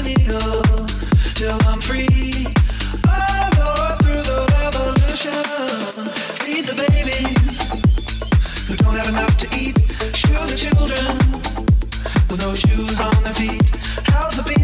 illegal till I'm free. I'll go through the revolution. Feed the babies who don't have enough to eat. Shoe the children with no shoes on their feet. House the